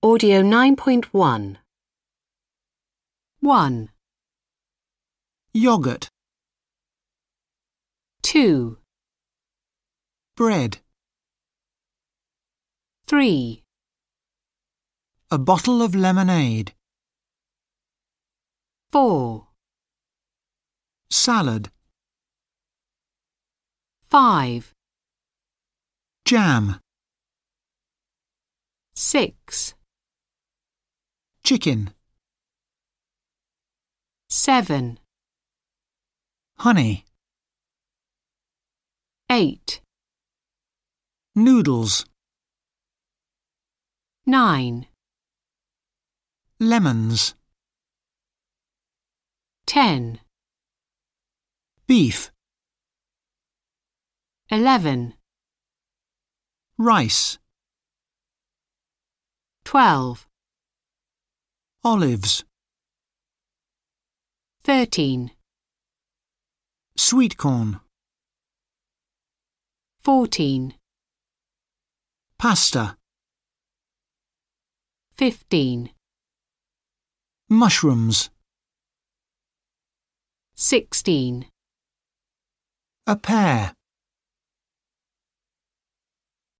Audio 9.1. 1, Yogurt, 2, bread, 3, a bottle of lemonade, 4, salad, 5, jam, 6, chicken, 7, honey, 8, noodles, 9, lemons, 10, beef, 11, rice, 12, olives, 13, sweet corn, 14, pasta, 15, mushrooms, 16, a pear.